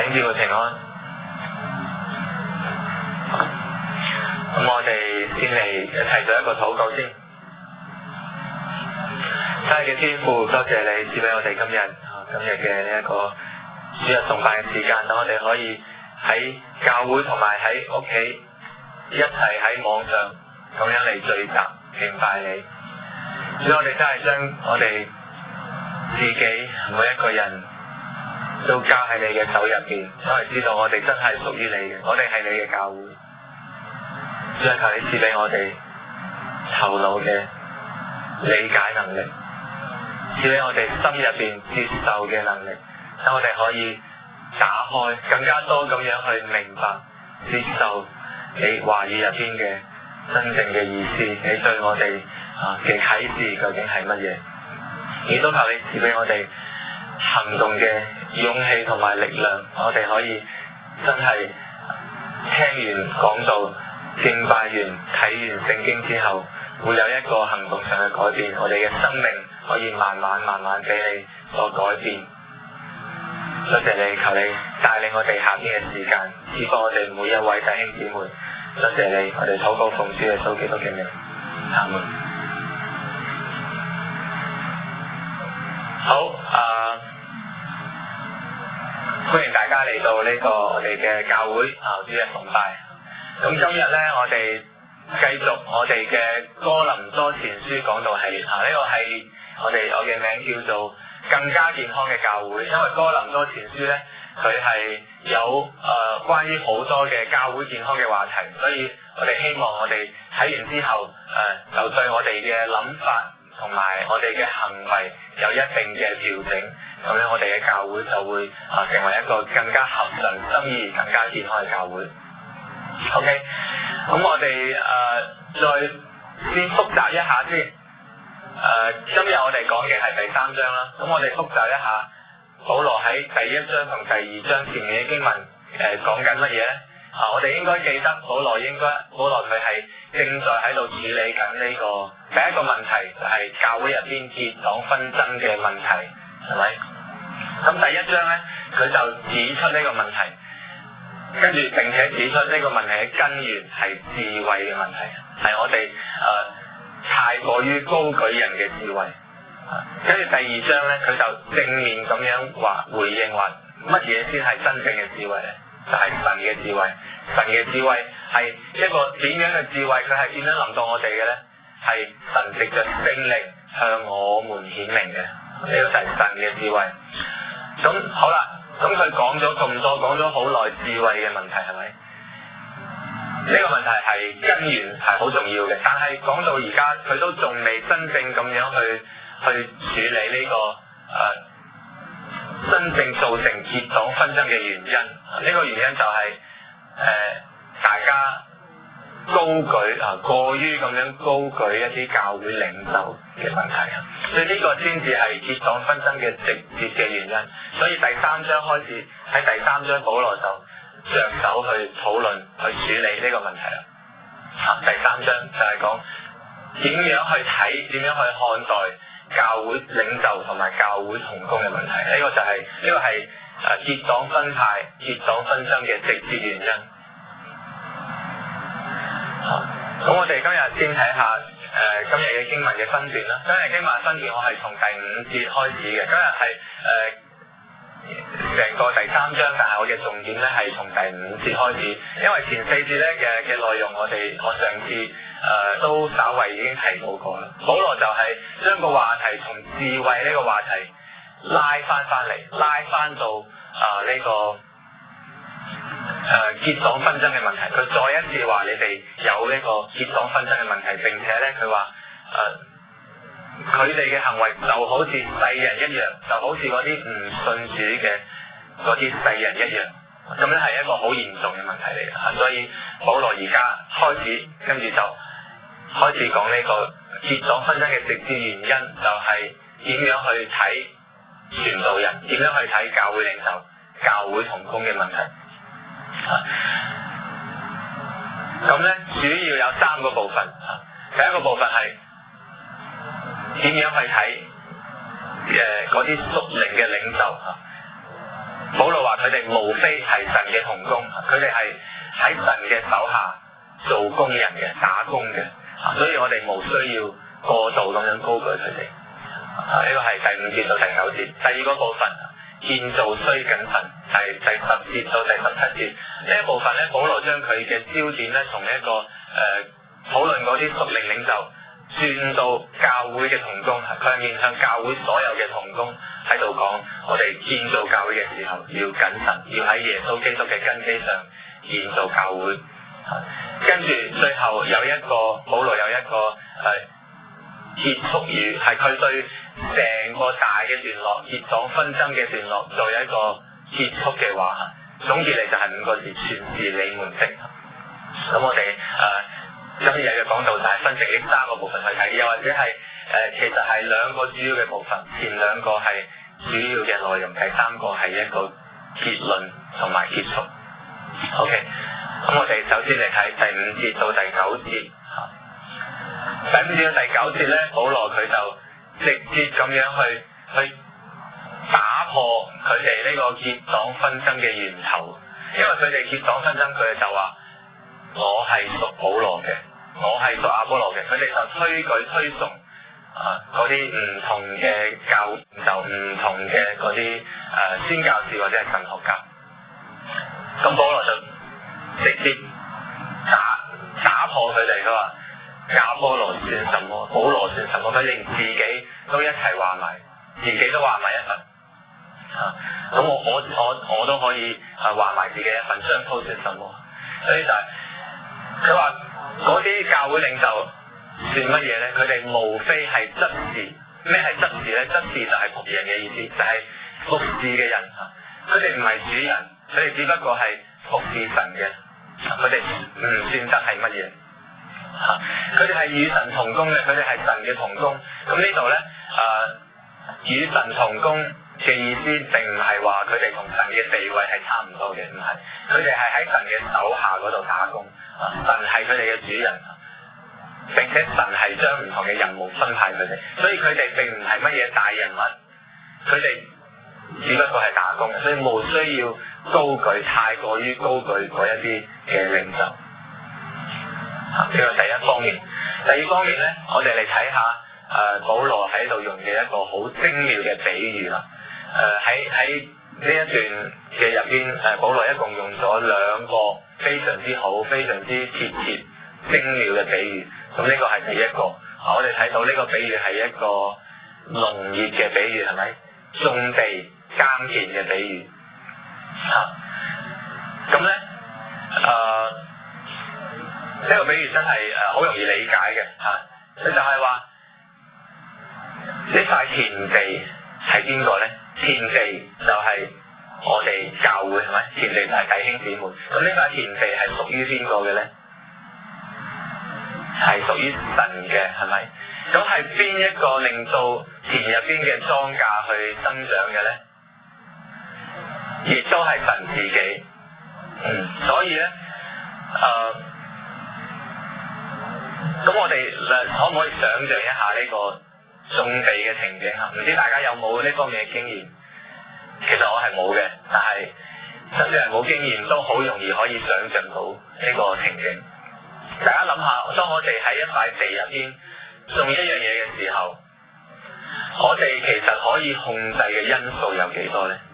弟兄姊妹平安。咁我哋先嚟一齊做一個禱告先。親愛嘅天父，多謝你賜俾我哋今日嘅呢一個主日崇拜嘅時間，等我哋可以喺教會同埋喺屋企一齊喺網上咁樣嚟聚集敬拜你。所以我哋真係將我哋自己每一個人都交喺你嘅手入邊，因為知道我哋真係屬於你嘅，我哋係你嘅教會。主啊，求你賜俾我哋頭腦嘅理解能力，賜俾我哋心入邊接受嘅能力，等我哋可以打開更加多咁樣去明白接受你話語入邊嘅真正嘅意思，你對我哋嘅啟示究竟係乜嘢？亦都求你賜俾我哋行動嘅勇氣同埋力量，我哋可以真係聽完講道、敬拜完、睇完聖經之後，會有一個行動上嘅改變，我哋嘅生命可以慢慢俾你所改變。多謝你，求你帶領我哋下邊嘅時間，賜福我哋每一位弟兄姊妹。多謝你，我哋禱告奉主耶穌基督嘅名，阿門。好，歡迎大家嚟到呢個我哋嘅教會主日崇拜。咁今日咧，我哋繼續我哋嘅哥林多前書講道系列。呢個係我嘅名叫做更加健康嘅教會，因為哥林多前書咧，佢係有關於好多嘅教會健康嘅話題，所以我哋希望我哋睇完之後就對我哋嘅諗法同埋我哋嘅行為有一定嘅調整，咁樣我哋嘅教會就會成為一個更加合神心意、更加健康嘅教會。OK， 咁我哋再先複習一下先。今日我哋講嘅係第3章啦，咁我哋複習一下保羅喺第1章同第2章前面嘅經文講緊乜嘢咧？我哋應該記得保羅佢係正在喺度處理緊呢個第一個問題，就係教會入邊結黨紛爭嘅問題，係咪？咁第1章咧，佢就指出呢個問題，跟住並且指出呢個問題嘅根源係智慧嘅問題，係我哋太過於高舉人嘅智慧。跟住第2章咧，佢就正面咁樣回應話乜嘢先係真正嘅智慧咧？就係神嘅智慧。神嘅智慧係一個點樣嘅智慧？佢係點樣臨到我哋嘅咧？係神藉着聖靈向我們顯明嘅，呢個就係神嘅智慧。咁好啦，咁佢講咗咁多，講咗好耐智慧嘅問題，係咪？呢個問題係根源係好重要嘅，但係講到而家佢都仲未真正咁樣去處理呢個真正造成結黨紛爭嘅原因。呢個原因就係大家過於咁樣高舉一啲教會領袖嘅問題，所以呢個先至係結黨紛爭嘅直接嘅原因。所以第3章開始，喺第3章保羅就着手去討論去處理呢個問題啦。第3章就係講點樣去睇，點樣去看待教會領袖同埋教會同工嘅問題。呢個係結黨分派、結黨紛爭嘅直接原因。咁我哋今日先睇下今日嘅經文嘅分段啦。今日經文分段我係從第5節開始嘅。今日係成個第3章，但係我嘅重點咧係從第5節開始，因為前4節咧嘅內容我上次都稍為已經提到過啦。保羅就係將個話題從智慧呢個話題拉翻到呢個結黨紛爭嘅問題。佢再一次話你哋有呢個結黨紛爭嘅問題，並且咧佢話佢哋嘅行為就好似世人一樣，就好似嗰啲唔信主嘅嗰啲世人一樣，咁樣係一個好嚴重嘅問題嚟嘅。所以保羅而家開始跟住就開始講呢個結黨紛爭嘅直接原因，就係點樣去睇傳道人，點樣去睇教會領袖、教會同工嘅問題。咁咧主要有3個部分。第一個部分係點樣去睇嗰啲屬靈嘅領袖， 保羅話佢哋無非係神嘅同工，佢哋係喺神嘅手下做工人嘅、打工嘅，所以我哋無需要過度咁樣高舉佢哋。呢個係第5節到第9節。第二個部分，建造須謹慎，係第10節到第17節。呢一部分咧，保羅將佢嘅焦點咧，從一個討論嗰啲屬靈領袖，轉到教會嘅同工，佢係面向教會所有嘅同工喺度講，我哋建造教會嘅時候要謹慎，要喺耶穌基督嘅根基上建造教會。跟住最後有一個保羅有一個結束語，係佢對成個大嘅段落結黨紛爭嘅段落做一個結束嘅話，總結嚟就係5個字：全是你們的。咁我哋今日嘅講道就係分析呢3個部分去睇，又或者係其實係2個主要嘅部分，前2個係主要嘅內容，第3個係一個結論同埋結束。OK， 咁我哋首先嚟睇第5節到第9節。第5節到第9節咧，保羅佢就直接咁樣去打破佢哋呢個結黨紛爭嘅源頭，因為佢哋結黨紛爭，佢哋就話我係屬保羅嘅，我係屬阿波羅嘅，佢哋就推崇嗰啲唔同嘅教，就唔同嘅嗰啲宣教士或者係神學家。咁保羅就直接打破佢哋，佢話阿波羅算什麼，保羅算什麼，佢連自己都一齊話埋，自己都話埋一份。咁我都可以話埋自己一份，雙鋪算什麼？所以就係佢話嗰啲教會領袖算乜嘢咧？佢哋無非係執事。咩係執事咧？執事就係僕人嘅意思，就係服侍嘅人。佢哋唔係主人，佢哋只不過係服侍神嘅。佢哋唔算得係乜嘢。佢哋係與神同工嘅，佢哋係神嘅同工。咁呢度咧，與神同工嘅意思並唔係話佢哋同神嘅地位係差唔多嘅，唔係。佢哋係喺神嘅手下嗰度打工，神係佢哋嘅主人，並且神係將唔同嘅任務分派佢哋，所以佢哋並唔係乜嘢大人物，佢哋只不過係打工嘅，所以無需要高舉，太過於高舉嗰一啲嘅領袖。呢個第一方面。第二方面咧，我哋嚟睇下保羅喺度用嘅一個好精妙嘅比喻啦。喺呢一段嘅入邊，保羅一共用咗2個非常之好、非常之貼切、精妙嘅比喻。咁呢個係第一個。我哋睇到呢個比喻係一個農業嘅比喻，係咪？種地耕田嘅比喻。咁咧，呢個比喻真係好容易理解嘅。佢就係話呢塊田地係邊個咧？田地就係我哋教會，係咪？田地就係弟兄姊妹。咁呢塊田地係屬於邊個嘅咧？係屬於神嘅，係咪？咁係邊一個令到田入邊嘅莊稼去生長嘅咧？亦都係神自己。所以咧，咁我哋可唔可以想象一下呢個種地嘅情景啊？唔知大家有冇呢方面嘅經驗？其實我係冇嘅，但係甚至係冇經驗都好容易可以想象到呢個情景。大家諗下，當我哋喺一塊地入邊種一樣嘢嘅時候，我哋其實可以控制嘅因素有幾多咧？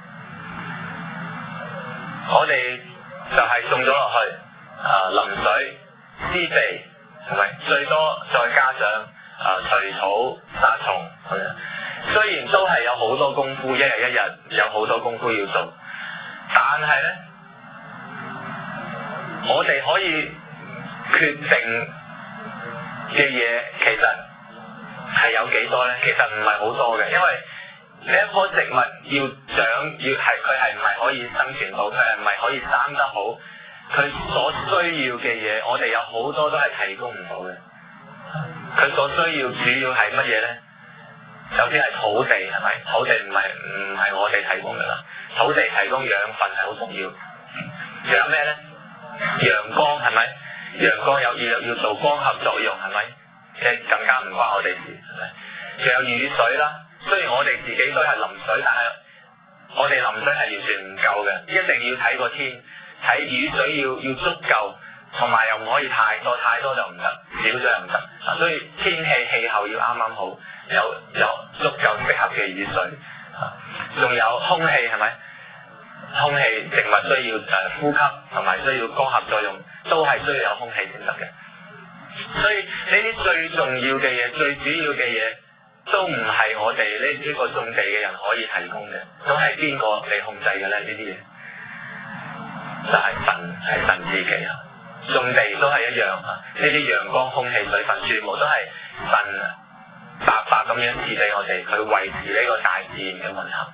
我哋就係種咗落去，淋水、施肥，係咪？最多再加上除草、殺蟲，係咪？雖然都係有好多功夫，一日一日有好多功夫要做，但係咧，我哋可以決定嘅嘢其實係有幾多咧？其實唔係好多嘅，因為呢一棵植物要長，佢係唔係可以生存到，佢係唔係可以生得好，佢所需要嘅嘢，我哋有好多都係提供唔到嘅。佢所需要主要係乜嘢咧？首先係土地，係咪？土地唔係我哋提供嘅啦，土地提供養分係好重要。仲有咩咧？陽光，係咪？陽光要做光合作用，係咪？即係更加唔關我哋事，係咪？仲有雨水啦。雖然我哋自己都係淋水，但係我哋淋水係完全唔夠嘅，一定要睇個天，睇雨水要足夠，同埋又唔可以太多，太多就唔得，少咗又唔得。所以天氣氣候要啱啱好，有足夠適合嘅雨水。仲有空氣係咪？空氣植物需要呼吸，同埋需要光合作用，都係需要有空氣先得嘅。所以呢啲最重要嘅嘢，最主要嘅嘢，都唔係我哋呢個種地嘅人可以提供嘅。咁係邊個嚟控制嘅咧？呢啲嘢就係神自己啊！種地都係一樣啊！呢啲陽光、空氣、水分，全部都係神白白咁樣賜俾我哋，去維持呢個大自然嘅運行。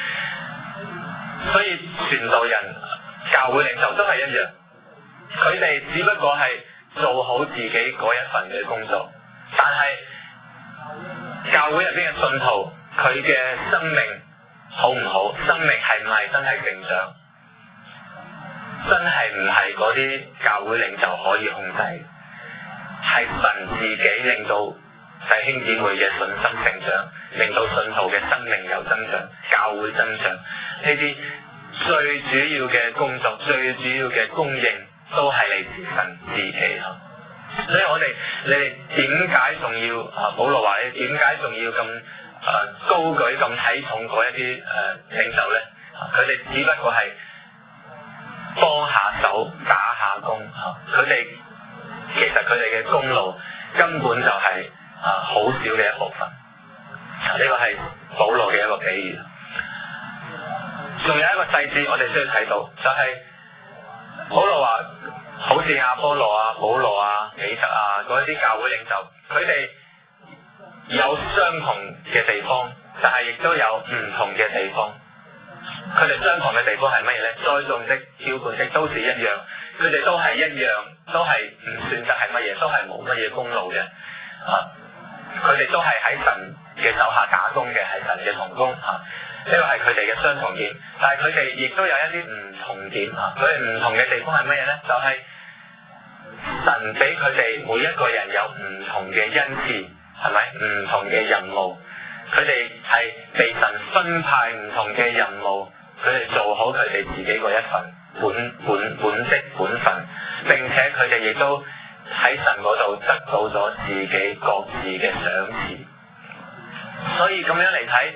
所以傳道人、教會領袖都係一樣，佢哋只不過係做好自己嗰一份嘅工作，但係教會入邊嘅信徒，佢嘅生命好唔好？生命係唔係真係成長？真係唔係嗰啲教會領袖可以控制，係神自己令到弟兄姊妹嘅信心成長，令到信徒嘅生命有增長，教會增長。呢啲最主要嘅工作，最主要嘅供應，都係嚟自神自己。所以你哋點解仲要保羅話你點解仲要咁高舉咁睇重嗰一啲領袖咧？佢哋只不過係幫下手打下工，佢哋其實佢哋嘅功勞根本就係好少嘅一部分。呢個係保羅嘅一個比喻。仲有一個細節我哋需要睇到，就係保羅話好似亞波羅啊、保羅啊、彼得啊嗰啲教會領袖，佢哋有相同嘅地方，但係亦都有唔同嘅地方。佢哋相同嘅地方係乜嘢咧？栽種的、澆灌的都是一樣，佢哋都係一樣，都係唔算得係乜嘢，都係冇乜嘢功勞嘅。佢哋都係喺神嘅手下打工嘅，係神嘅同工。呢個係佢哋嘅相同點，但係佢哋亦都有一啲唔同點。佢哋唔同嘅地方係乜嘢咧？就係神俾佢哋每一個人有唔同嘅恩賜，係咪？唔同嘅任務。佢哋係被神分派唔同嘅任務，佢哋做好佢哋自己嗰一份本職本分，並且佢哋亦都喺神嗰度得到咗自己各自嘅賞賜。所以咁樣嚟睇，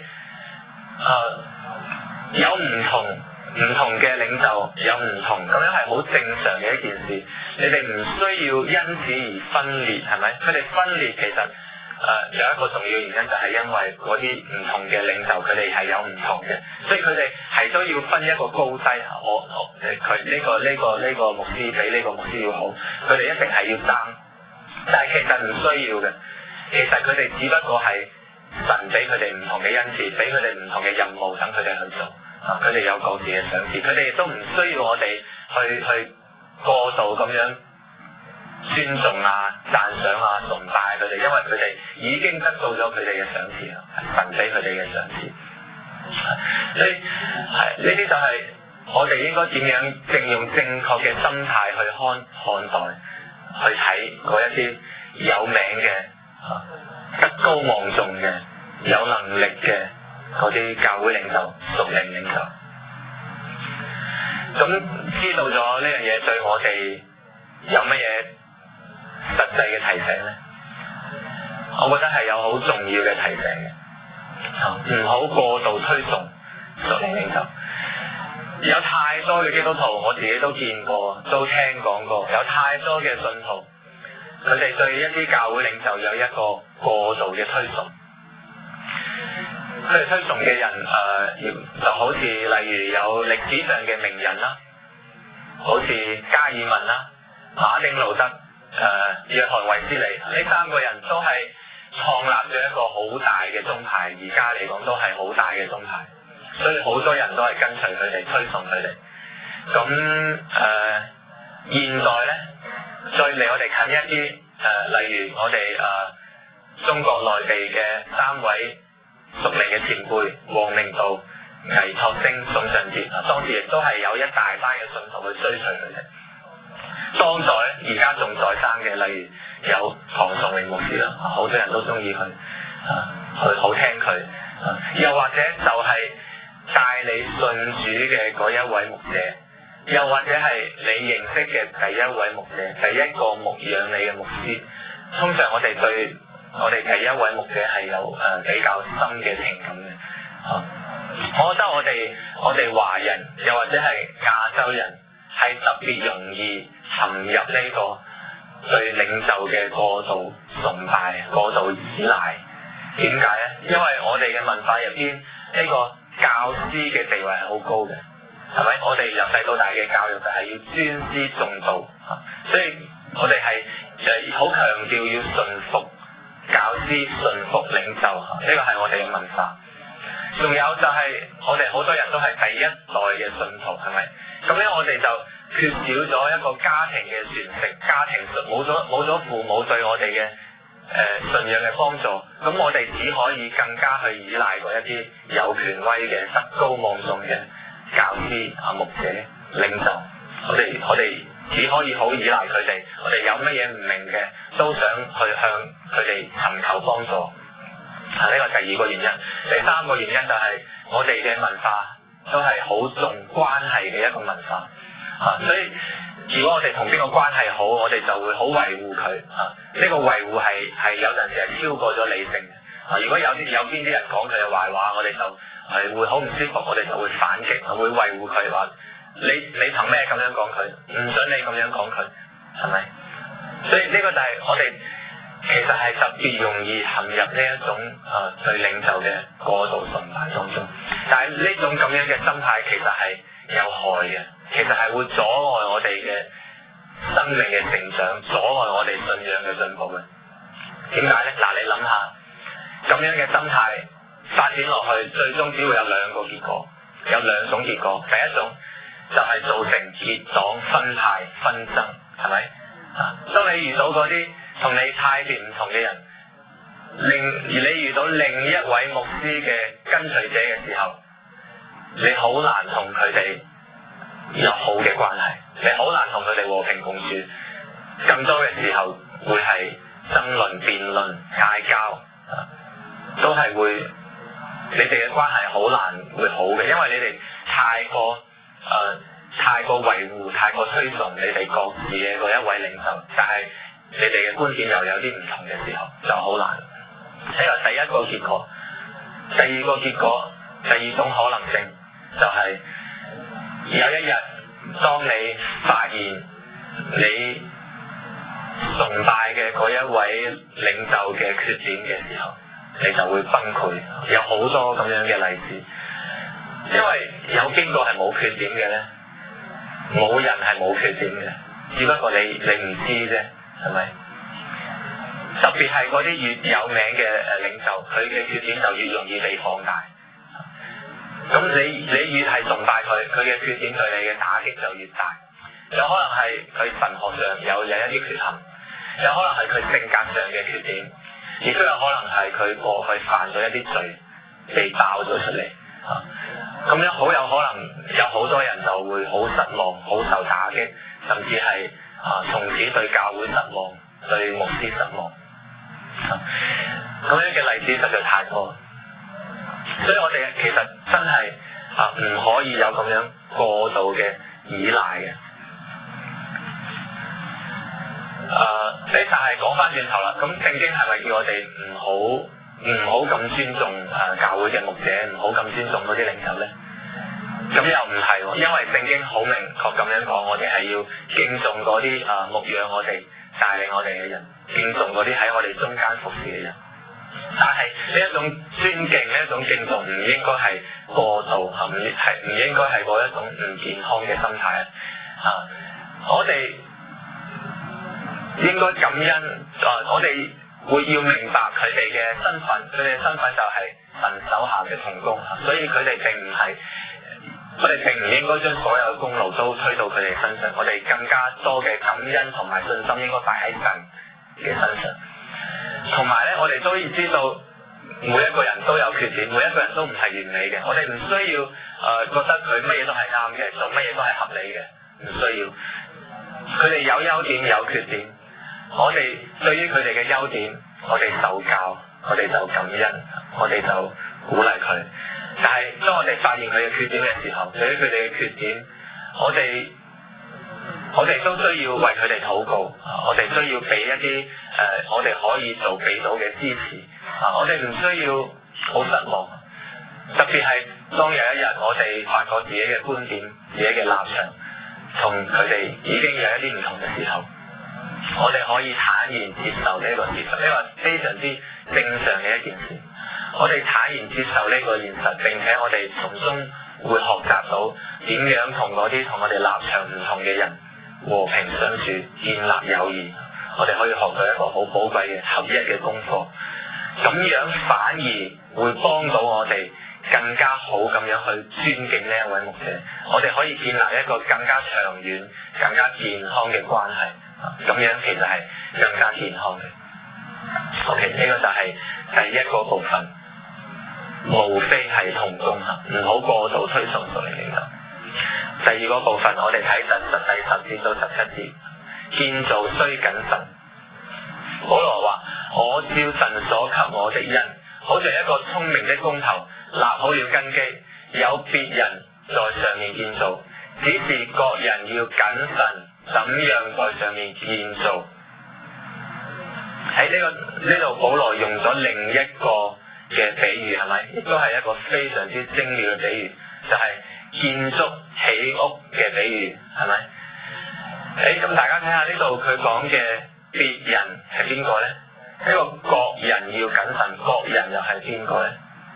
有唔同嘅領袖，有唔同，咁樣係好正常嘅一件事。你哋唔需要因此而分裂，係咪？佢哋分裂其實有一個重要原因，就係因為嗰啲唔同嘅領袖，佢哋係有唔同嘅，所以佢哋係都要分一個高低。佢呢個牧師比呢個牧師要好，佢哋一定係要爭。但係其實唔需要嘅，其實佢哋只不過係神俾佢哋唔同嘅恩賜，俾佢哋唔同嘅任務等佢哋去做。佢哋有各自嘅賞賜，佢哋亦都唔需要我哋去過度咁樣尊重啊、讚賞啊、崇拜佢哋，因為佢哋已經得到咗佢哋嘅賞賜啦，神俾佢哋嘅賞賜。呢啲就係我哋應該點樣用正確嘅心態去看待、去睇嗰一啲有名嘅、德高望重嘅、有能力嘅嗰啲教會領袖、屬靈領袖。咁知道咗呢樣嘢對我哋有乜嘢實際嘅提醒咧？我覺得係有好重要嘅提醒嘅，唔好過度推崇屬靈領袖。有太多嘅基督徒，我自己都見過，都聽講過，有太多嘅信徒，佢哋對一啲教會領袖有一個過度嘅推崇。佢哋推崇嘅人就好似例如有歷史上嘅名人啦，好似加爾文啦、馬丁路德、約翰衛斯理，呢三個人都係創立咗一個好大嘅宗派，而家嚟講都係好大嘅宗派，所以好多人都係跟隨佢哋，推崇佢哋。咁現代咧，再離我哋近一啲，例如我哋中國內地嘅三位屬靈嘅前輩王明道、倪柝聲、宋尚節，當時亦都係有一大班嘅信徒去追隨佢哋。當代而家仲在生嘅，例如有唐崇榮牧師啦，好多人都中意佢，好聽佢。又或者就係帶你信主嘅嗰一位牧者，又或者係你認識嘅第一位牧者，第一個牧養你嘅牧師。通常我哋對我哋第一位牧者係有比較深嘅情感嘅。我覺得我哋華人又或者係亞洲人係特別容易陷入呢個對領袖嘅過度崇拜、過度依賴。點解呢？因為我哋嘅文化入邊呢個教師嘅地位係好高嘅，係咪？我哋由細到大嘅教育就係要尊師重道，所以我哋係好強調要順服教師、順服領袖，呢個係我哋嘅文化。仲有就係我哋好多人都係第一代嘅信徒，係咪？咁樣我哋就缺少咗一個家庭嘅傳承，家庭冇咗父母對我哋嘅信仰嘅幫助，咁我哋只可以更加去依賴嗰一啲有權威嘅德高望重嘅教師牧者領袖，我哋只可以好依賴佢哋，我哋有乜嘢唔明嘅都想去向佢哋尋求幫助。呢個第二個原因。第三個原因就係我哋嘅文化都係好重關係嘅一個文化，所以如果我哋同邊個關係好，我哋就會好維護佢。呢個維護係有陣時係超過咗理性嘅。如果有邊啲人講佢嘅壞話，我哋就係會好唔舒服，我哋就會反擊，會維護佢，話你憑咩咁樣講佢？唔准你咁樣講佢，係咪？所以呢個就係我哋其實係特別容易陷入呢一種對領袖嘅過度崇拜當中。但係呢種咁樣嘅心態其實係有害嘅，其實係會阻礙我哋嘅生命嘅成長，阻礙我哋信仰嘅進步嘅。點解呢？嗱，你諗下，咁樣嘅心態發展落去，最終只會有兩個結果，有兩種結果。第一種就係造成結黨、分派、紛爭，係咪？當你遇到嗰啲同你態別唔同嘅人，而你遇到另一位牧師嘅跟隨者嘅時候，你好難同佢哋有好嘅關係，你好難同佢哋和平共處。更多嘅時候會係爭論、辯論、嗌交，都係會你哋嘅關係好難會好嘅，因為你哋太過維護、太過推崇你哋各自嘅嗰一位領袖，但係你哋嘅觀點又有啲唔同嘅時候，就好難。呢個第一個結果。第二個結果，第二種可能性就係有一日，當你發現你崇拜嘅嗰一位領袖嘅缺點嘅時候，你就會崩潰。有好多咁樣嘅例子，因為有邊個係冇缺點嘅呢？冇人係冇缺點嘅，只不過你唔知啫，係咪？特別係嗰啲越有名嘅領袖，佢嘅缺點就越容易被放大。咁你越係崇拜佢，佢嘅缺點對你嘅打擊就越大。有可能係佢神學上有一啲缺陷，有可能係佢性格上嘅缺點，亦都有可能係佢過去犯咗一啲罪被爆咗出嚟。咁樣好有可能有好多人就會好失望、好受打擊，甚至係從此對教會失望、對牧師失望。咁樣嘅例子實在太多，所以我哋其實真係唔可以有咁樣過度嘅依賴嘅。呢就係講翻轉頭啦。咁聖經係咪叫我哋唔好咁尊重教會嘅牧者，唔好咁尊重嗰啲領袖呢？咁又唔係喎，因為聖經好明確咁樣講，我哋係要敬重嗰啲牧養我哋、帶領我哋嘅人，敬重嗰啲喺我哋中間服侍嘅人。但係呢一種尊敬、呢一種敬重唔應該係過度，唔應該係嗰一種唔健康嘅心態。我哋應該感恩，我哋會要明白佢哋嘅身份，佢哋嘅身份就係神手下嘅同工，所以佢哋我哋並唔應該將所有嘅功勞都推到佢哋身上，我哋更加多嘅感恩同埋信心應該擺喺神嘅身上。同埋咧，我哋都要知道每一個人都有缺點，每一個人都唔係完美嘅，我哋唔需要覺得佢乜嘢都係啱嘅，做乜嘢都係合理嘅，唔需要。佢哋有優點有缺點，我哋對於佢哋嘅優點，我哋受教，我哋就感恩，我哋就鼓勵佢。 但係當我哋發現佢嘅缺點嘅時候，對於佢哋嘅缺點，我哋都需要為佢哋禱告，我哋需要俾一啲我哋可以俾到嘅支持，我哋唔需要好失望，特別係當有一日我哋發覺自己嘅觀點、自己嘅立場同佢哋已經有一啲唔同嘅時候，我哋可以坦然接受呢個事實，呢個非常之正常嘅一件事。我哋坦然接受呢個現實，並且我哋從中會學習到點樣同嗰啲同我哋立場唔同嘅人和平相處，建立友誼。我哋可以學到一個好寶貴嘅合一嘅功課，咁樣反而會幫到我哋更加好咁樣去尊敬呢一位牧者。我哋可以建立一個更加長遠、更加健康嘅關係。咁樣其實係更加健康嘅。OK， 呢個就係第一個部分，無非係同工，唔好過度推崇屬靈領袖。第二個部分，我哋睇第10節到17節，建造須謹慎。保羅話：我照神所給我的恩，好像一個聰明的工頭，立好了根基，有別人在上面建造，只是各人要謹慎，怎樣在上面建造。喺呢度，保羅用咗另一個嘅比喻，係咪？亦都係一個非常之精妙嘅比喻，就係建築起屋嘅比喻，係咪？咁大家睇下呢度佢講嘅別人係邊個咧？呢個各人要謹慎，各人又係邊個咧？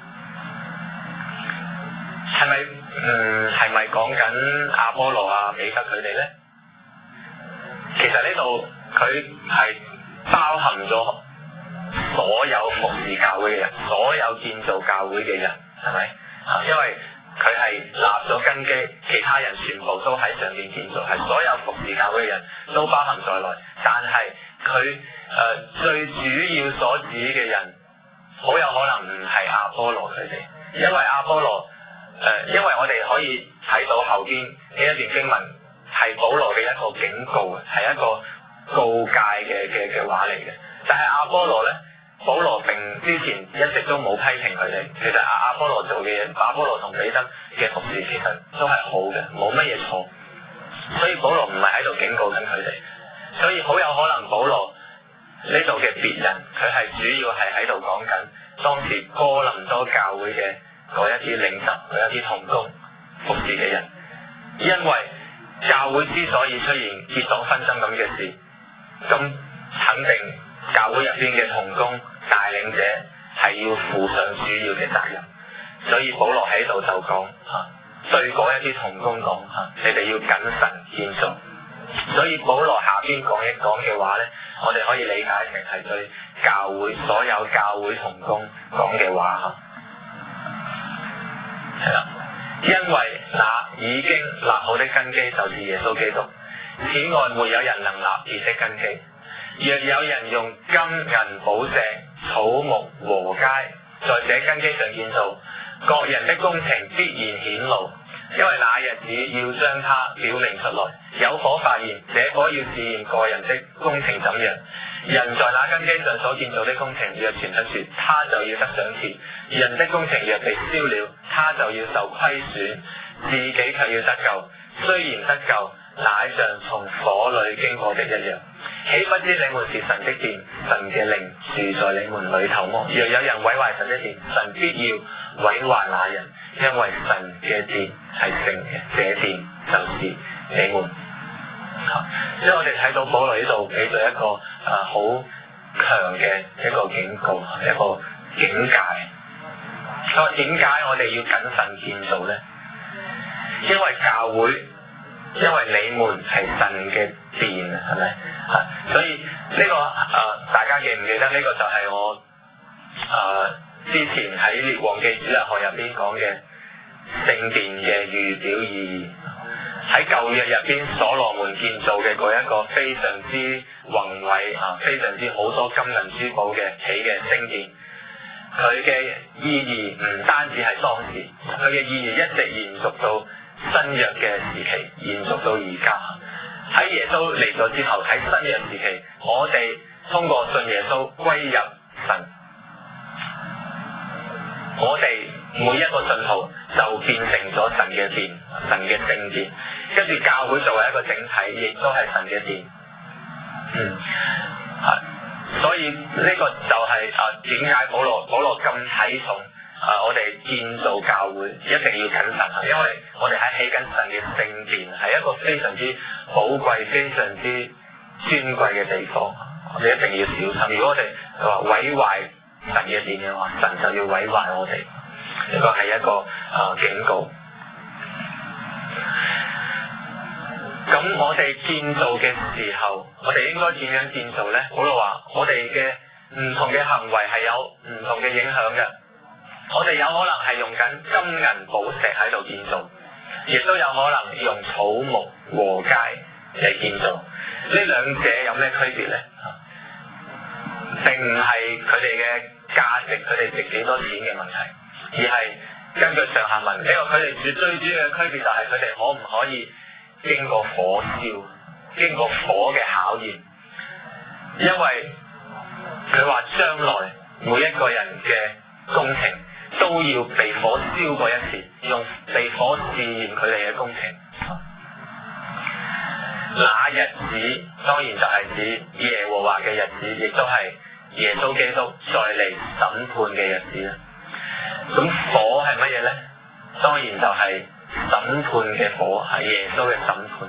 係咪講緊阿波羅啊、彼得佢哋咧？其實呢度佢係包含咗所有服侍教會嘅人，所有建造教會嘅人，係咪？因為佢係立咗根基，其他人全部都喺上面建造，係所有服侍教會嘅人都包含在內。但係佢最主要所指嘅人，好有可能唔係阿波羅佢哋，因為阿波羅因為我哋可以睇到後邊呢一段經文係保羅嘅一個警告，係一個告誡嘅話嚟嘅。但係阿波羅咧，保羅並之前一直都冇批評佢哋。其實阿波羅做嘅嘢，阿波羅同彼得嘅服侍其實都係好嘅，冇乜嘢錯。所以保羅唔係喺度警告緊佢哋，所以好有可能保羅呢度嘅別人，佢係主要係喺度講緊當時哥林多教會嘅嗰一啲領袖、嗰一啲同工服侍嘅人。因為教會之所以出現結黨紛爭咁嘅事，咁肯定教會入邊嘅同工帶領者係要負上主要嘅責任。所以保羅喺度就講對嗰一啲同工講你哋要謹慎建造。所以保羅下邊講一講嘅話咧，我哋可以理解成係對教會所有教會同工講嘅話係啦。因為那已經立好的根基就是耶穌基督，此外沒有人能立別的根基。若有人用金銀寶石、草木禾秸在這根基上建造，各人的工程必然顯露，因為那日子要將它表明出來。有火發現，這火要試驗個人的工程怎樣。人在那根基上所建造的工程若傳得說，他就要得賞賜；人的工程若被燒了，他就要受虧損，自己卻要得救。雖然得救，乃像從火裏經過的一樣。豈不知你們是神的殿，神嘅靈住在你們裏頭麼？若有人毀壞神的殿，神必要毀壞那人，因為神嘅殿係聖嘅，這殿就是你們。所以我哋睇到保羅呢度俾咗一個好強嘅一個警告，一個警戒。佢話點解我哋要謹慎建造呢？因為教會，因為你們係神嘅殿，係咪？所以呢個大家記唔記得呢個就係我之前喺列王記主日學入邊講嘅聖殿嘅預表意義。喺舊約入邊，所羅門建造嘅嗰一個非常之宏偉非常之好多金銀珠寶嘅起嘅聖殿，佢嘅意義唔單止係當時，佢嘅意義一直延續到新約嘅時期，延續到而家。喺耶穌嚟咗之後，喺新約時期，我哋通過信耶穌歸入神，我哋每一個信徒就變成咗神嘅殿，神嘅聖殿。跟住教會作為一個整體，亦都係神嘅殿。所以呢個就係點解保羅咁睇重我哋建造教會一定要謹慎，因為我哋喺起緊神嘅聖殿，係一個非常之寶貴、非常之尊貴嘅地方，我哋一定要小心。如果我哋話毀壞神嘅殿嘅話，神就要毀壞我哋。呢個係一個警告。咁我哋建造嘅時候，我哋應該點樣建造呢？保羅話我哋嘅唔同嘅行為係有唔同嘅影響嘅。我哋有可能係用緊金銀寶石喺度建造，亦都有可能用草木禾秸嚟建造。呢兩者有咩區別呢？並唔係佢哋嘅價值，佢哋值幾多錢嘅問題，而係根據上下文，呢個佢哋最主要嘅區別就係佢哋可唔可以經過火燒，經過火嘅考驗。因為佢話將來每一個人嘅工程都要被火燒過一次，用被火試驗佢哋嘅工程。那日子當然就係指耶和華嘅日子，亦都係耶穌基督再嚟審判嘅日子啦。咁火係乜嘢呢？當然就係審判嘅火，係耶穌嘅審判。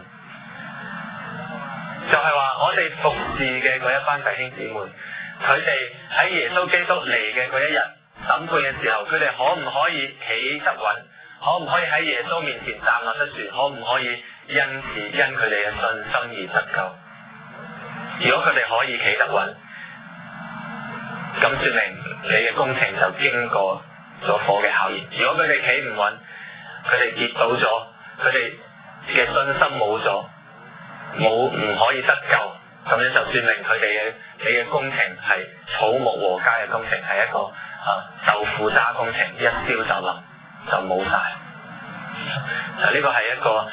就係話我哋服侍嘅嗰一班弟兄姊妹，佢哋喺耶穌基督嚟嘅嗰一日審判嘅時候，佢哋可唔可以企得穩？可唔可以喺耶穌面前站立得住？可唔可以因佢哋嘅信心而得救？如果佢哋可以企得穩，咁說明你嘅工程就經過咗火嘅考驗。如果佢哋企唔穩，佢哋跌倒咗，佢哋嘅信心冇咗，唔可以得救，咁樣就說明你嘅工程係草木禾秸嘅工程，係一個豆腐渣工程，一燒就冧，就冇晒。呢個係一個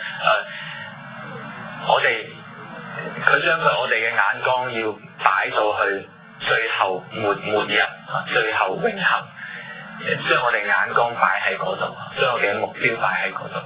佢將我哋嘅眼光要擺到去最後末日，最後永恆，將我哋眼光擺喺嗰度，將我哋嘅目標擺喺嗰度。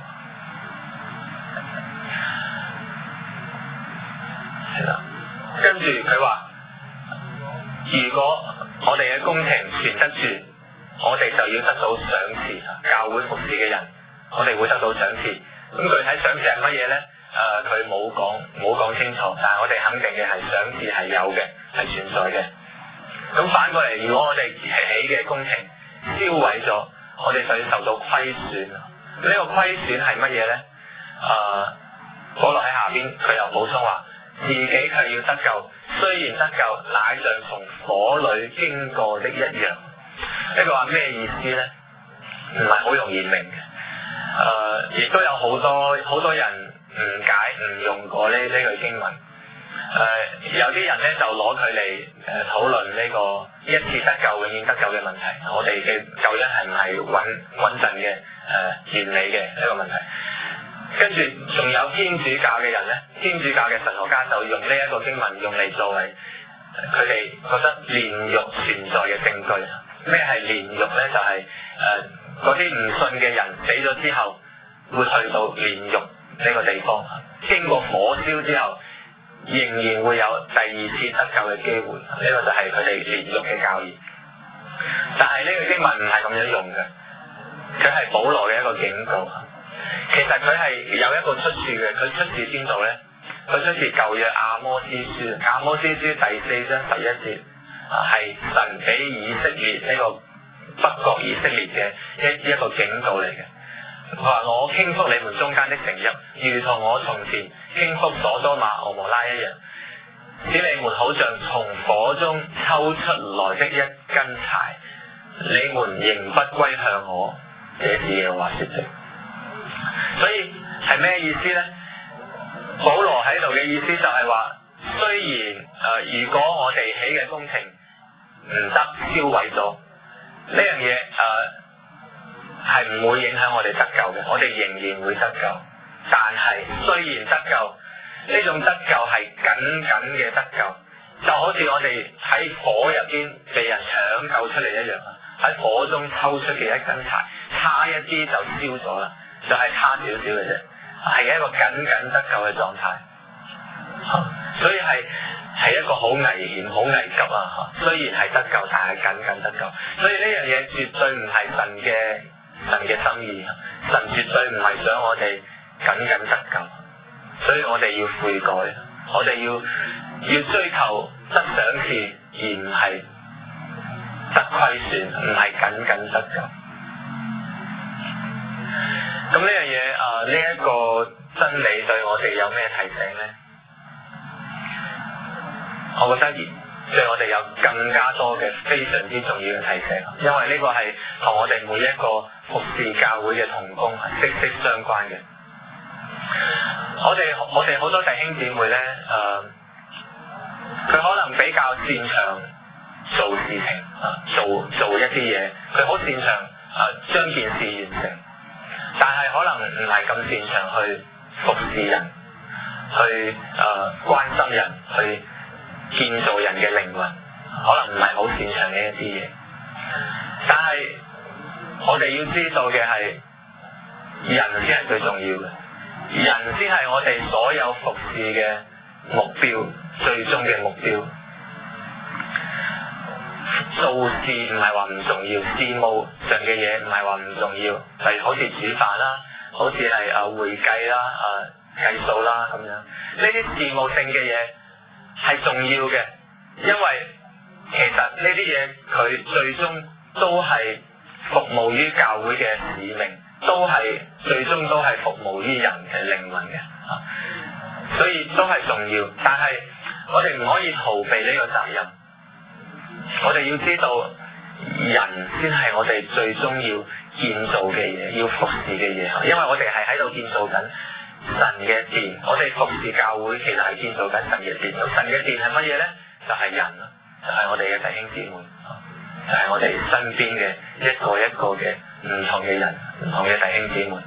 係啦，跟住佢話，如果我哋嘅工程存得住，我哋就要得到賞賜。教會服侍嘅人，我哋會得到賞賜。咁具體賞賜係乜嘢呢？佢冇講清楚，但係我哋肯定嘅係賞賜係有嘅，係存在嘅。咁反過嚟，如果我哋起嘅工程燒毀咗，我哋就要受到虧損。呢個虧損係乜嘢呢？保羅喺下邊佢又補充話，自己卻要得救，雖然得救，乃像從火裏經過的一樣。呢個話咩意思呢？唔係好容易明嘅。亦都有好多人誤解誤用過呢句經文。有啲人咧就攞佢嚟討論呢個一次得救永遠得救嘅問題。我哋嘅救恩係唔係穩陣嘅完美嘅呢個問題？跟住仲有天主教嘅人咧，天主教嘅神學家就用呢一個經文用嚟作為佢哋覺得煉獄存在嘅證據。咩係煉獄咧？就係嗰啲唔信嘅人死咗之後會去到煉獄呢個地方，經過火燒之後仍然會有第二次得救嘅機會。呢個就係佢哋煉獄嘅教義。但係呢個經文唔係咁樣用嘅，佢係保羅嘅一個警告。其實佢係有一個出處嘅，佢出自邊度呢？佢出自舊約阿摩司書，阿摩司書第4章11節，係神俾以色列呢個北國以色列嘅一個警告嚟嘅。佢話：我傾覆你們中間的城邑，如同我從前傾覆所多瑪蛾摩拉一樣，使你們好像從火中抽出來的一根柴，你們仍不歸向我，這是耶和華說的。所以係咩意思呢？保羅喺度嘅意思就係話，雖然如果我哋起嘅工程唔得，燒毀咗呢樣嘢，係唔會影響我哋得救嘅，我哋仍然會得救。但係雖然得救，呢種得救係僅僅嘅得救，就好似我哋喺火入邊被人搶救出嚟一樣。 喺火中抽出嘅一根柴，差一啲就燒咗啦，就係差少少嘅啫，係一個僅僅得救嘅狀態。所以係一個好危險、好危急啊！雖然係得救，但係僅僅得救。所以呢樣嘢絕對唔係神嘅心意，神絕對唔係想我哋僅僅得救。所以我哋要悔改，我哋要追求得賞賜，而唔係得虧損，唔係僅僅得救。咁呢樣嘢呢一個真理對我哋有咩提醒呢？我覺得對我哋有更加多嘅非常之重要嘅提醒，因為呢個係同我哋每一個服侍教會嘅同工係息息相關嘅。我哋好多弟兄姊妹咧，佢可能比較擅長做事情，做一啲嘢，佢好擅長將件事完成，但係可能唔係咁擅長去服侍人，去關心人，去建造人嘅靈魂，可能唔係好擅長嘅一啲嘢。但係我哋要知道嘅係，人先係最重要嘅，人先係我哋所有服侍嘅目標，最終嘅目標。做事唔係話唔重要，事務上嘅嘢唔係話唔重要，例如好似煮飯啦，好似係會計啦、計數啦咁樣，呢啲事務性嘅嘢係重要嘅，因為其實呢啲嘢佢最終都係服務於教會嘅使命，最終都係服務於人嘅靈魂嘅，所以都係重要。但係我哋唔可以逃避呢個責任，我哋要知道人先係我哋最終要建造嘅嘢，要服侍嘅嘢，因為我哋係喺度建造緊神嘅殿，我哋服侍教會其實係建造緊神嘅殿。咁神嘅殿係乜嘢咧？就係人，就係我哋嘅弟兄姊妹，就係我哋身邊嘅一個一個嘅唔同嘅人，唔同嘅弟兄姊妹。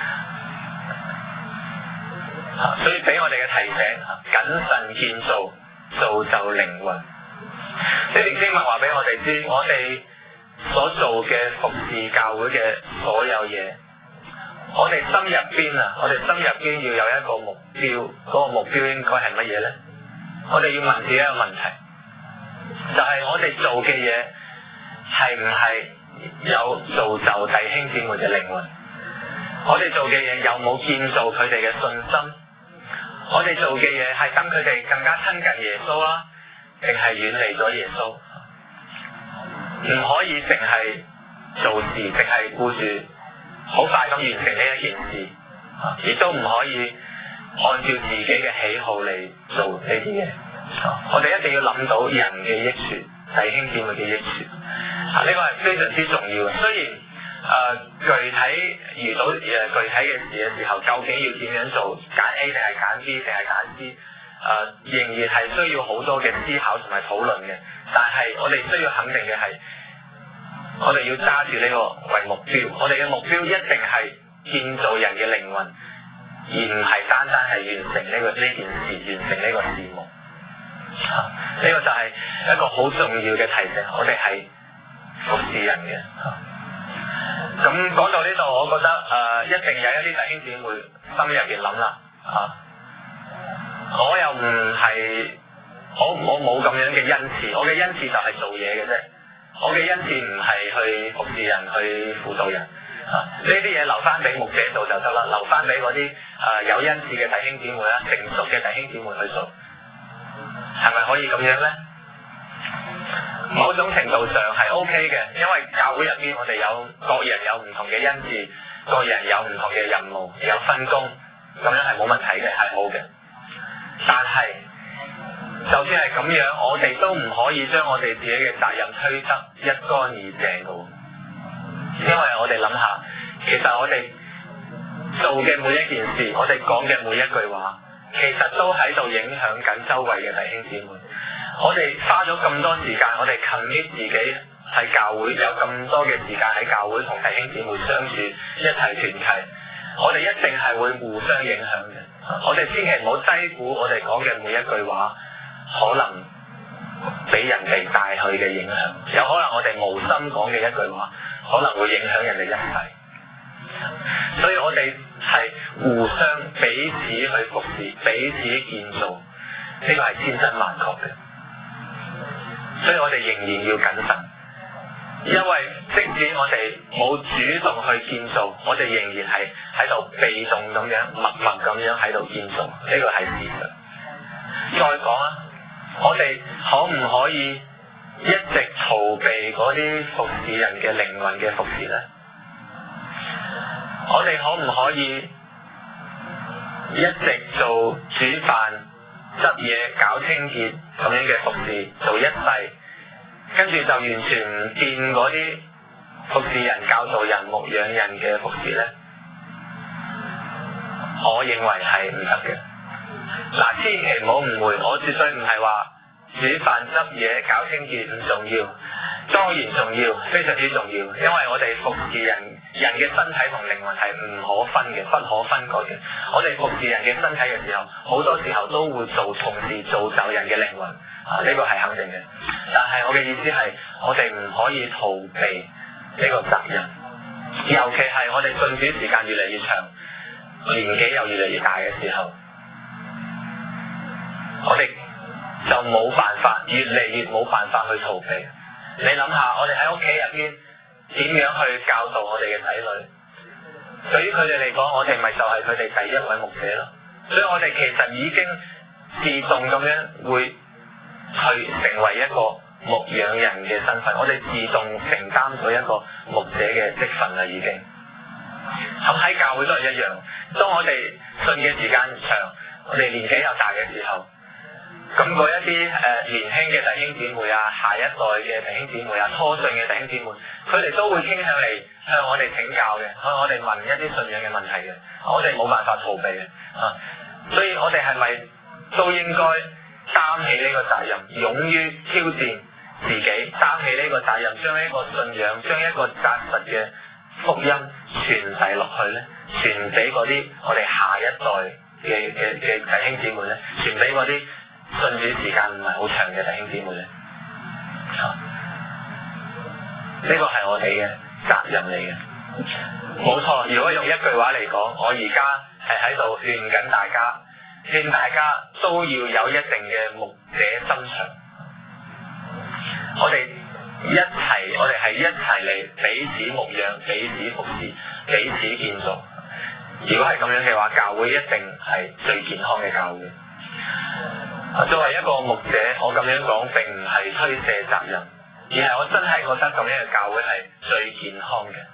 所以俾我哋嘅提醒，謹慎建造，造就靈魂。呢段經文話俾我哋知，我哋所做嘅服侍教會嘅所有嘢，我哋心入邊要有一個目標，嗰個目標應該係乜嘢咧？我哋要問自己一個問題，就係我哋做嘅嘢係唔係有造就弟兄姊妹嘅靈魂？我哋做嘅嘢有冇建造佢哋嘅信心？我哋做嘅嘢係等佢哋更加親近耶穌啦，定係遠離咗耶穌？唔可以淨係做事，淨係顧住好快咁完成呢一件事，亦都唔可以按照自己嘅喜好嚟做呢啲嘢。我哋一定要諗到人嘅益處，弟兄姊妹嘅益處。呢個係非常之重要嘅。雖然具體遇到具體嘅事嘅時候，究竟要點樣做，揀 A 定係揀 B 定係揀 C，仍然係需要好多嘅思考同埋討論嘅。但係我哋需要肯定嘅係，我哋要揸住呢個為目標。我哋嘅目標一定係建造人嘅靈魂，而唔係單單係完成呢件事，完成呢個事務。呢個就係一個好重要嘅提醒，我哋係服侍人嘅。咁講到呢度，我覺得一定有一啲弟兄姊妹心入邊諗啦，我又唔係我冇咁樣嘅恩賜，我嘅恩賜就係做嘢嘅啫，我嘅恩賜唔係去服侍人，去輔導人，呢啲嘢留翻俾牧者做就得啦，留翻俾嗰啲有恩賜嘅弟兄姊妹啦，成熟嘅弟兄姊妹去做，係咪可以咁樣咧？某種程度上係 OK 嘅，因為教會入邊我哋有各人有唔同嘅恩賜，各人有唔同嘅任務，有分工，咁樣係冇問題嘅，係好嘅。但係就算係咁樣，我哋都唔可以將我哋自己嘅責任推得一乾二淨嘅，因為我哋諗下，其實我哋做嘅每一件事，我哋講嘅每一句話，其實都喺度影響緊周圍嘅弟兄姊妹。我哋花咗咁多時間，我哋 commit 自己喺教會，有咁多嘅時間喺教會同弟兄姊妹相處，一齊團契，我哋一定係會互相影響嘅。我哋千祈唔好低估我哋講嘅每一句話可能俾人哋帶去嘅影響，有可能我哋無心講嘅一句話，可能會影響人哋一世。所以我哋係互相彼此去服侍，彼此建造，呢個係千真萬確嘅。所以我哋仍然要謹慎，因為即使我哋冇主動去建造，我哋仍然係喺度被動咁樣、默默咁樣喺度建造，呢個係事實。再講啊，我哋可唔可以一直逃避嗰啲服侍人嘅靈魂嘅服侍呢？我哋可唔可以一直做煮飯、執嘢、搞清潔咁樣嘅服侍做一世，跟住就完全唔見嗰啲服侍人、教導人、牧養人嘅服侍呢？我認為係唔得嘅。嗱，千祈唔好誤會，我絕對唔係話煮飯、執嘢、搞清潔唔重要，當然重要，非常之重要，因為我哋服侍人嘅身體同靈魂係唔可分嘅，不可分割嘅。我哋服侍人嘅身體嘅時候，好多時候都會同時造就人嘅靈魂，呢個係肯定嘅。但係我嘅意思係，我哋唔可以逃避呢個責任，尤其係我哋信主時間越嚟越長，年紀又越嚟越大嘅時候，我哋就冇辦法，越嚟越冇辦法去逃避。你諗下，我哋喺屋企入邊點樣去教導我哋嘅仔女？對於佢哋嚟講，我哋咪就係佢哋第一位牧者咯。所以我哋其實已經自動咁樣會去成為一個牧養人嘅身份，我哋自動承擔咗一個牧者嘅職份啦，已經。咁喺教會都係一樣，當我哋信嘅時間長，我哋年紀又大嘅時候，咁嗰一啲年輕嘅弟兄姊妹啊，下一代嘅弟兄姊妹啊，初信嘅弟兄姊妹，佢哋都會傾向嚟向我哋請教嘅，向我哋問一啲信仰嘅問題嘅，我哋冇辦法逃避嘅，所以我哋係咪都應該擔起呢個責任，勇於挑戰自己，擔起呢個責任，將呢個信仰，將一個紮實嘅福音傳遞落去咧，傳俾嗰啲我哋下一代嘅弟兄姊妹咧，傳俾嗰啲信主時間唔係好長嘅弟兄姊妹咧，呢個係我哋嘅責任嚟嘅，冇錯。如果用一句話嚟講，我而家係喺度勸緊大家，勸大家都要有一定嘅牧者心腸。我哋係一齊嚟彼此牧養、彼此服侍、彼此建造。如果係咁樣嘅話，教會一定係最健康嘅教會。作為一個牧者，我咁樣講並唔係推卸責任，而係我真係覺得咁樣嘅教會係最健康嘅。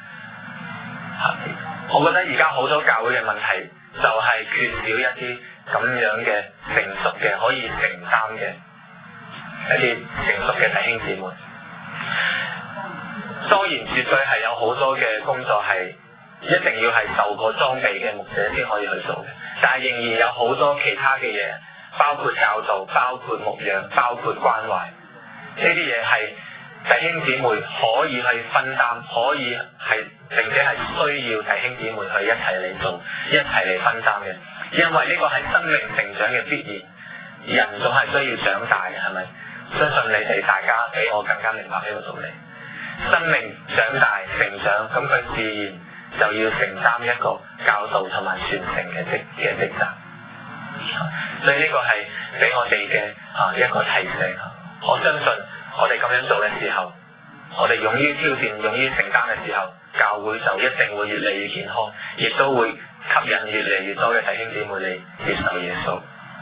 我覺得而家好多教會嘅問題就係缺少一啲咁樣嘅成熟嘅可以承擔嘅一啲成熟嘅弟兄姊妹。當然絕對係有好多嘅工作係一定要係受過裝備嘅牧者先可以去做嘅，但係仍然有好多其他嘅嘢，包括教導、包括牧養、包括關懷，呢啲嘢係弟兄姊妹可以去分擔，可以係並且係需要弟兄姊妹去一齊嚟做，一齊嚟分擔嘅，因為呢個係生命成長嘅必然，人總係需要長大嘅，係咪？相信你哋大家比我更加明白呢個道理。生命長大成長，咁佢自然就要承擔一個教導同埋傳承嘅職責。所以呢個係俾我哋嘅一個提醒。我相信我哋咁樣做嘅時候，我哋勇於挑戰、勇於承擔嘅時候，教會就一定會越嚟越健康，亦都會吸引越嚟越多嘅弟兄姊妹嚟接受耶穌。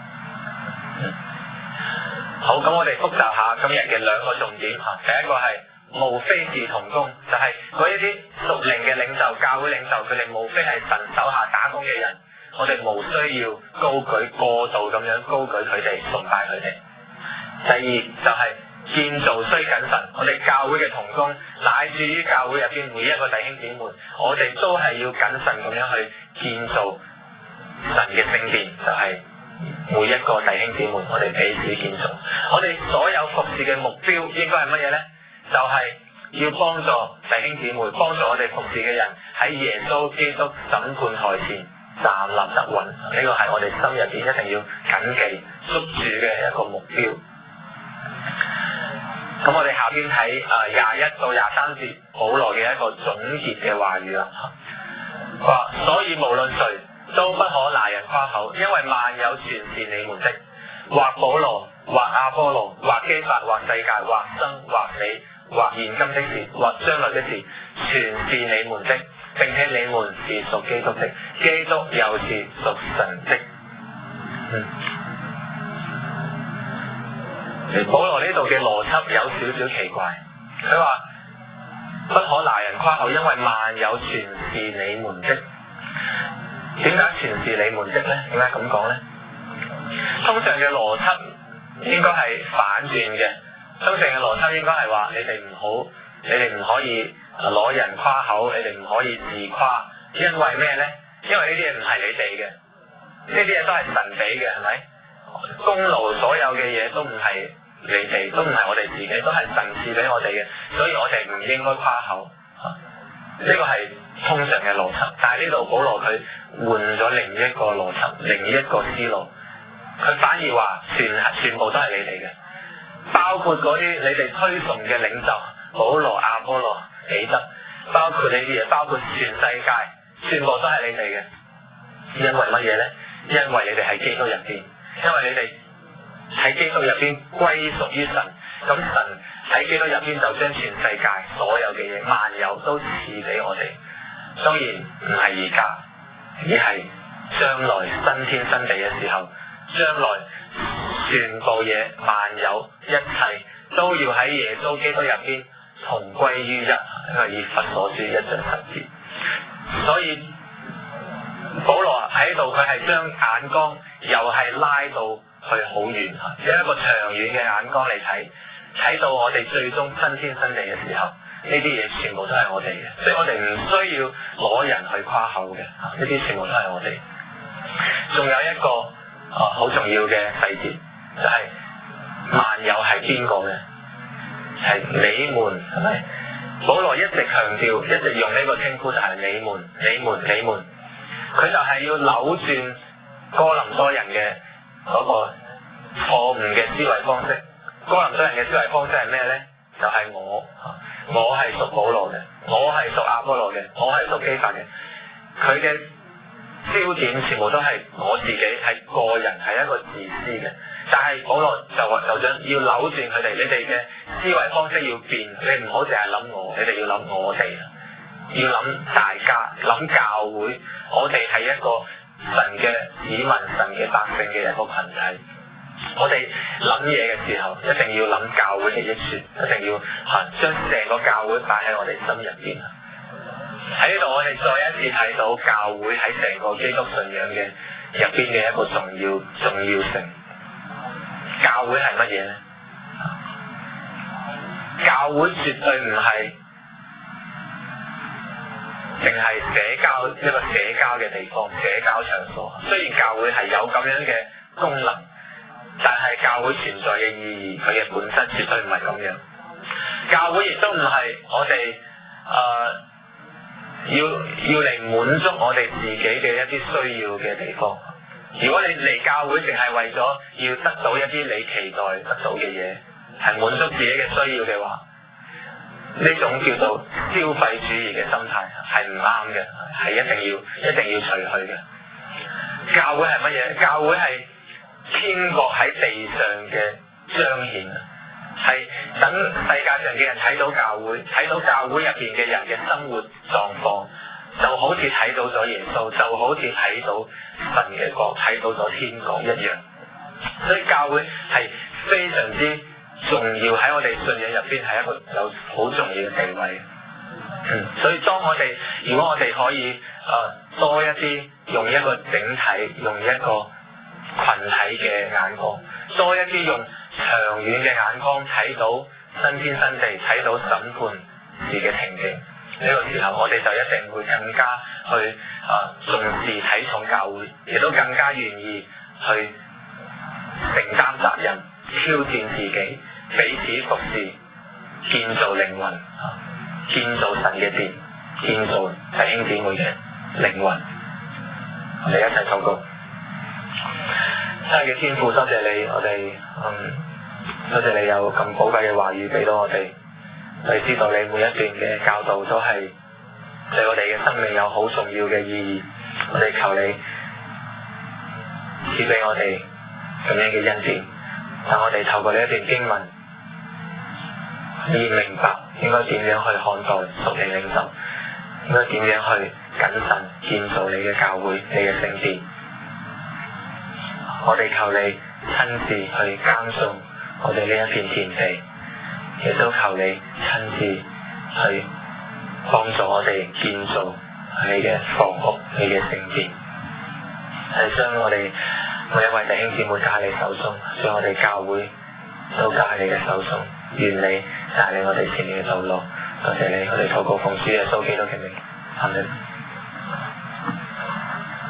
好，咁我哋複習下今日嘅兩個重點。第一個係無非是同工，就係嗰一啲屬靈嘅領袖、教會領袖，佢哋無非係神手下打工嘅人，我哋無需要高舉過度咁樣高舉佢哋、崇拜佢哋。第二就係建造需謹慎，我哋教會嘅同工，乃至於教會入邊每一個弟兄姊妹，我哋都係要謹慎咁樣去建造神嘅聖殿，就係每一個弟兄姊妹，我哋彼此建造。我哋所有服侍嘅目標應該係乜嘢呢？就係要幫助弟兄姊妹，幫助我哋服侍嘅人喺耶穌基督審判台前站立得穩。呢個係我哋心入邊一定要謹記捉住嘅一個目標。 咁我哋下邊睇21到23節保羅嘅一個總結嘅話語啦。話所以無論誰都不可拿人誇口，因為萬有全是你們的，或保羅，或亞波羅，或基法，或世界，或生，或死，或現今的事，或將來的事，全是你們的，並且你們是屬基督的，基督又是屬神的。保羅呢度嘅邏輯有少少奇怪，佢話不可拿人誇口，因為萬有全是你們的。點解全是你們的呢？點解咁講呢？通常嘅邏輯應該係反轉嘅，通常嘅邏輯應該係話你哋唔可以攞人誇口，你哋唔可以自誇，因為咩呢？因為呢啲嘢唔係你哋嘅，呢啲嘢都係神俾嘅，係咪？功勞所有嘅嘢都唔係你哋，都唔係我哋自己，都係神賜俾我哋嘅，所以我哋唔應該誇口。呢個係通常嘅邏輯，但係呢度保羅佢換咗另一個邏輯，另一個思路，佢反而話全部都係你哋嘅，包括嗰啲你哋推崇嘅領袖保羅、亞波羅、彼得，包括呢啲嘢，包括全世界，全部都係你哋嘅。因為乜嘢呢？因為你哋喺基督入邊，因為你哋喺基督入邊歸屬於神，咁神喺基督入邊就將全世界所有嘅嘢萬有都賜俾我哋。當然唔係而家，而係將來新天新地嘅時候，將來全部嘢萬有一切都要喺耶穌基督入邊同歸於一，因為以弗所書1章10節。所以保羅喺度佢係將眼光又係拉到去好遠，有一個長遠嘅眼光嚟睇到我哋最終新天新地嘅時候，呢啲嘢全部都係我哋嘅，所以我哋唔需要攞人去誇口嘅，呢啲全部都係我哋。仲有一個好重要嘅細節，就係萬有係邊個嘅？係你們，係咪？保羅一直強調，一直用呢個稱呼就係你們。佢就係要扭轉哥林多人嘅嗰個錯誤嘅思維方式。哥林多人嘅思維方式係咩呢？就係我係屬保羅嘅，我係屬亞波羅嘅，我係屬基法嘅。佢嘅焦點全部都係我自己，係個人，係一個自私嘅。但係保羅就想要扭轉佢哋，你哋嘅思維方式要變，你唔好淨係諗我，你哋要諗我哋，要諗大家，諗教會，我哋係一個神嘅子民，神嘅百姓嘅一個群體。我哋諗嘢嘅時候，一定要諗教會嘅益處，一定要將成個教會擺喺我哋心入邊。喺呢度我哋再一次睇到教會喺成個基督信仰嘅入邊嘅一個重要性。教會係乜嘢呢？教會絕對唔係淨係一個社交嘅地方，社交場所。雖然教會係有咁樣嘅功能，但係教會存在嘅意義，佢嘅本質絕對唔係咁樣。教會亦都唔係我哋要嚟滿足我哋自己嘅一啲需要嘅地方。如果你嚟教會淨係為咗要得到一啲你期待得到嘅嘢，係滿足自己嘅需要嘅話，呢種叫做消費主義嘅心態係唔啱嘅，係一定要除去嘅。教會係乜嘢？教會係天國喺地上嘅彰顯，係等世界上嘅人睇到教會，睇到教會入邊嘅人嘅生活狀況，就好似睇到咗耶穌，就好似睇到神嘅國，睇到咗天國一樣。所以教會係非常之重要，喺我哋信仰入邊係一個有好重要嘅地位。所以如果我哋可以多一啲用一個整體，用一個群體嘅眼光，多一啲用長遠嘅眼光睇到新天新地，睇到審判時嘅情景，呢個時候我哋就一定會更加去重視睇重教會，亦都更加願意去承擔責任，挑戰自己，彼此服侍，建造靈魂，建造神嘅殿，建造弟兄姊妹嘅靈魂。我哋一齊禱告。親愛嘅天父，多謝你，我哋多謝你有咁寶貴嘅話語俾到我哋，我哋知道你每一段嘅教導都係對我哋嘅生命有好重要嘅意義。我哋求你賜俾我哋咁樣嘅恩典，但我哋透過呢一段經文，可以明白應該點樣去看待屬靈領袖，應該點樣去謹慎建造你嘅教會、你嘅聖殿。我哋求你親自去耕種我哋呢一片田地，亦都求你親自去幫助我哋建造你嘅房屋、你嘅聖殿，係將我哋每一位弟兄姊妹交喺你手中，將我哋教會都交喺你嘅手中，願你帶領我哋前面嘅道路。多謝你，我哋禱告奉主耶穌基督嘅名，阿們。